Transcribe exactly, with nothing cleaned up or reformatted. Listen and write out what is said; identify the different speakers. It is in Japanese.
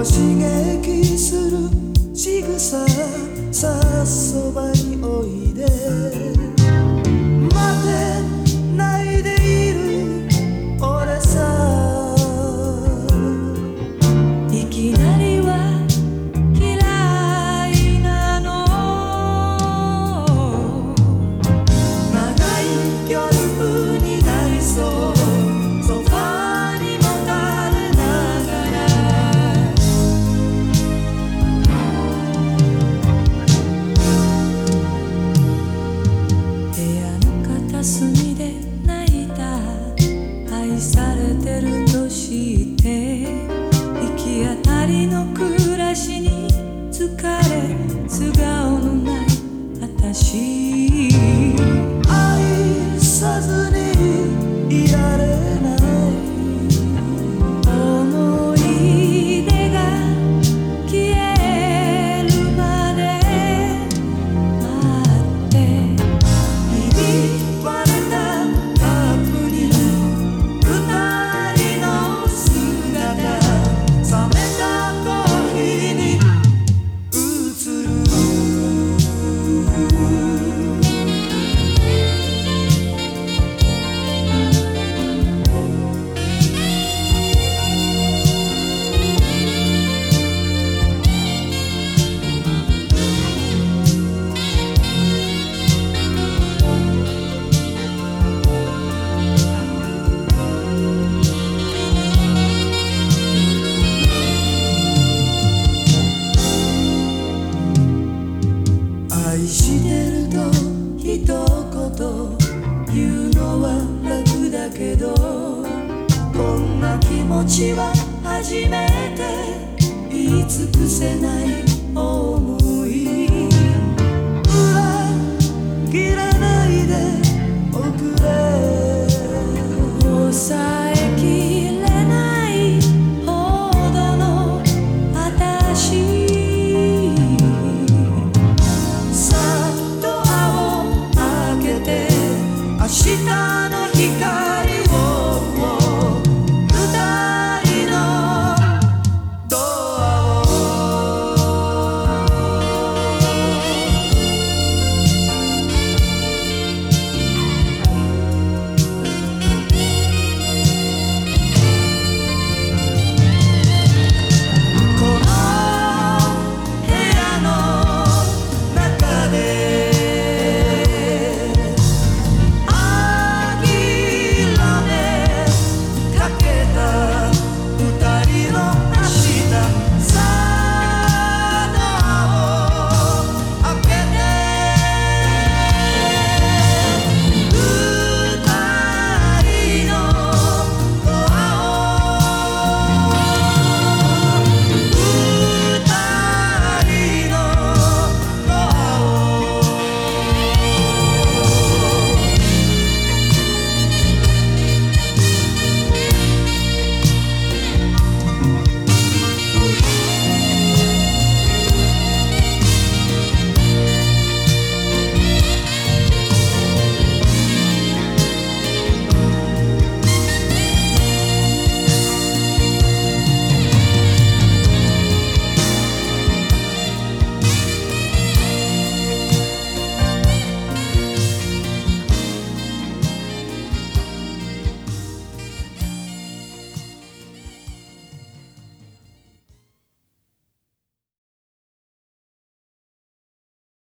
Speaker 1: 刺激する仕草さあそばにおいで待てないでいる俺さいきなりは嫌いなの長い夜風になりそうソファにもたれながら部屋の片隅で泣いた愛されてるとして行き当たりの暮らしに疲れ素顔のない私愛さずにいられない思い出が消えるまで待ってひび割れたカップに二人の姿冷めたコーヒーに映る愛してると一言言うのは楽だけどこんな気持ちは初めて言い尽くせない